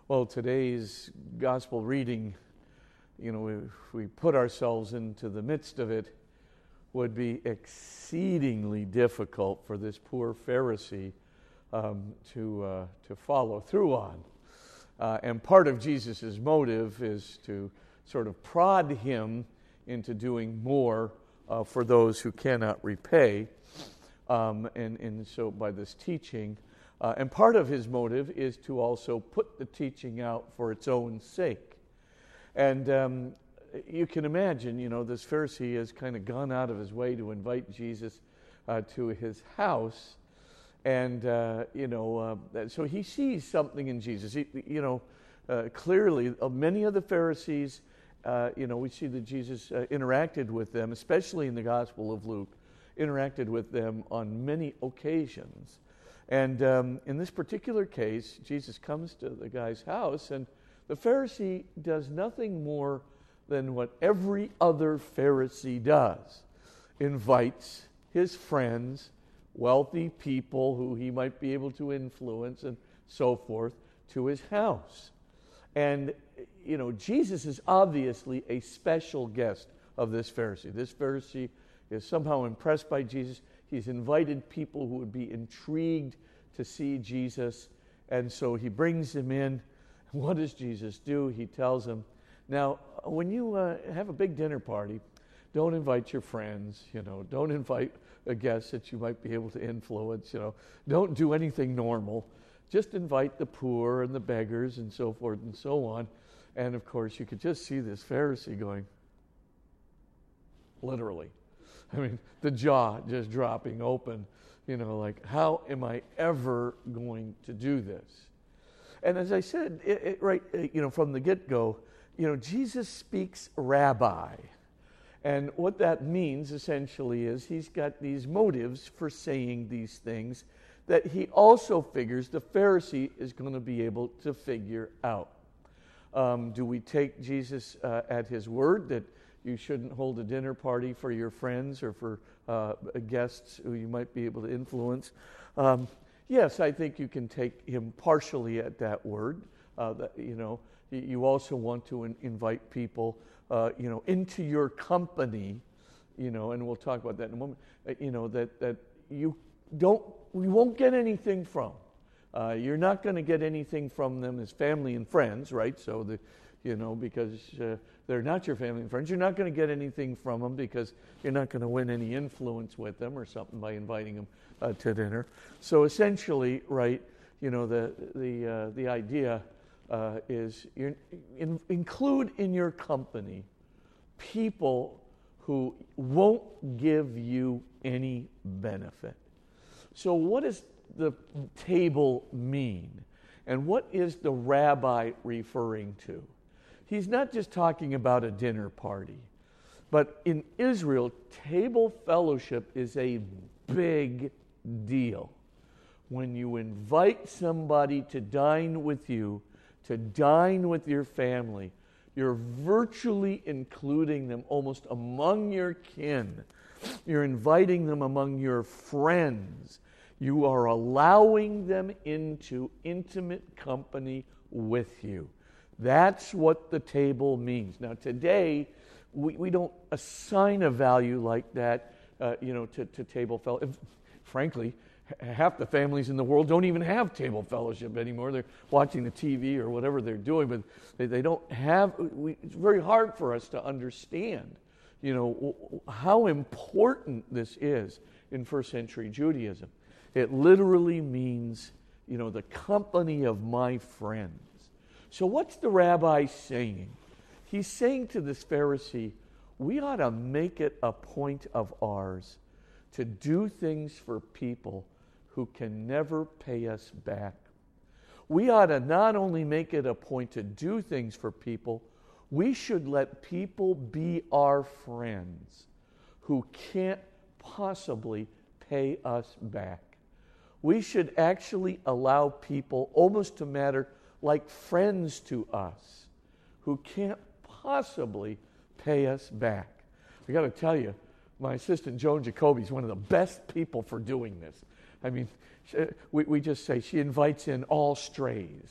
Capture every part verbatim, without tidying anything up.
Well, today's gospel reading, you know, if we put ourselves into the midst of it, would be exceedingly difficult for this poor Pharisee um, to uh, to follow through on. Uh, and part of Jesus' motive is to sort of prod him into doing more uh, for those who cannot repay. Um, and, and so by this teaching, uh, and part of his motive is to also put the teaching out for its own sake. And um, you can imagine, you know, this Pharisee has kind of gone out of his way to invite Jesus uh, to his house. And, uh, you know, uh, so he sees something in Jesus. He, you know, uh, clearly, uh, many of the Pharisees, uh, you know, we see that Jesus uh, interacted with them, especially in the Gospel of Luke, interacted with them on many occasions. And um, in this particular case, Jesus comes to the guy's house, and the Pharisee does nothing more than what every other Pharisee does. Invites his friends, wealthy people who he might be able to influence and so forth, to his house. And, you know, Jesus is obviously a special guest of this Pharisee. This Pharisee is somehow impressed by Jesus. He's invited people who would be intrigued to see Jesus. And so he brings him in. What does Jesus do? He tells him, now, when you uh, have a big dinner party, don't invite your friends, you know, don't invite a guest that you might be able to influence, you know, don't do anything normal. Just invite the poor and the beggars and so forth and so on. And of course, you could just see this Pharisee going, literally. I mean, the jaw just dropping open, you know, like, how am I ever going to do this? And as I said, it, it, right, you know, from the get-go, you know, Jesus speaks rabbi. And what that means essentially is he's got these motives for saying these things that he also figures the Pharisee is going to be able to figure out. Um, do we take Jesus uh, at his word that you shouldn't hold a dinner party for your friends or for uh, guests who you might be able to influence? Um, yes, I think you can take him partially at that word. Uh, that, you know, you also want to in- invite people, uh, you know, into your company, you know, and we'll talk about that in a moment. Uh, you know that that you don't, you won't get anything from. Uh, you're not going to get anything from them as family and friends, right? So the, you know, because uh, they're not your family and friends. You're not going to get anything from them because you're not going to win any influence with them or something by inviting them uh, to dinner. So essentially, right, you know, the the uh, the idea uh, is you're, in, include in your company people who won't give you any benefit. So what does the table mean? And what is the rabbi referring to? He's not just talking about a dinner party, but in Israel, table fellowship is a big deal. When you invite somebody to dine with you, to dine with your family, you're virtually including them almost among your kin. You're inviting them among your friends. You are allowing them into intimate company with you. That's what the table means. Now, today, we, we don't assign a value like that, uh, you know, to, to table fellowship. Frankly, half the families in the world don't even have table fellowship anymore. They're watching the T V or whatever they're doing, but they, they don't have. We, it's very hard for us to understand, you know, how important this is in first century Judaism. It literally means, you know, the company of my friends. So what's the rabbi saying? He's saying to this Pharisee, we ought to make it a point of ours to do things for people who can never pay us back. We ought to not only make it a point to do things for people, we should let people be our friends who can't possibly pay us back. We should actually allow people almost to matter like friends to us who can't possibly pay us back. I got to tell you, my assistant Joan Jacoby is one of the best people for doing this. I mean, we, we just say she invites in all strays.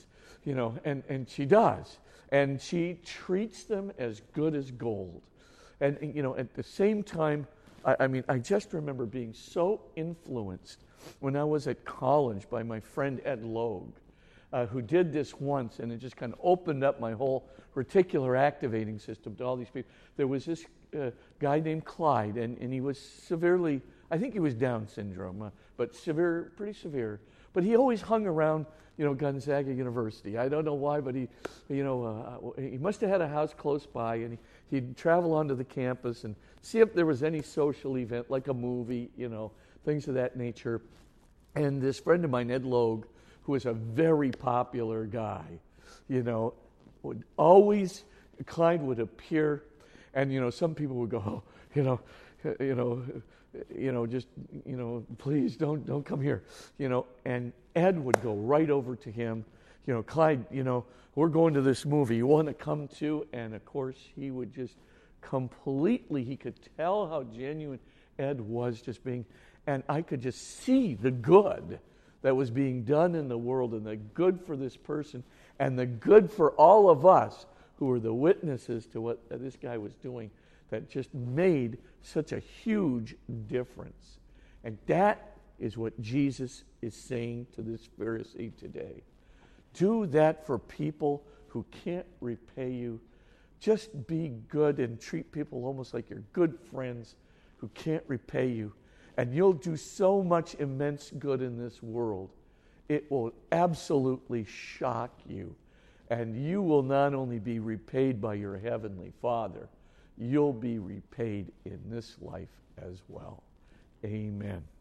you know, and, and she does. And she treats them as good as gold. And, and you know, at the same time, I, I mean, I just remember being so influenced when I was at college by my friend Ed Logue, uh, who did this once, and it just kind of opened up my whole reticular activating system to all these people. There was this uh, guy named Clyde, and, and he was severely, I think he was Down syndrome, uh, but severe, pretty severe. But he always hung around, you know, Gonzaga University. I don't know why, but he, you know, uh, he must have had a house close by, and he, he'd travel onto the campus and see if there was any social event, like a movie, you know, things of that nature. And this friend of mine, Ed Logue, who was a very popular guy, you know, would always, Clyde would appear, and, you know, some people would go, oh, you know, you know, you know, just, you know, please don't don't come here, you know. And Ed would go right over to him, you know, Clyde, you know, we're going to this movie. You want to come too? And of course, he would just completely, he could tell how genuine Ed was just being, and I could just see the good that was being done in the world, and the good for this person, and the good for all of us who were the witnesses to what this guy was doing, that just made such a huge difference. And that is what Jesus is saying to this Pharisee today. Do that for people who can't repay you. Just be good and treat people almost like you're good friends who can't repay you. And you'll do so much immense good in this world. It will absolutely shock you. And you will not only be repaid by your Heavenly Father, you'll be repaid in this life as well. Amen.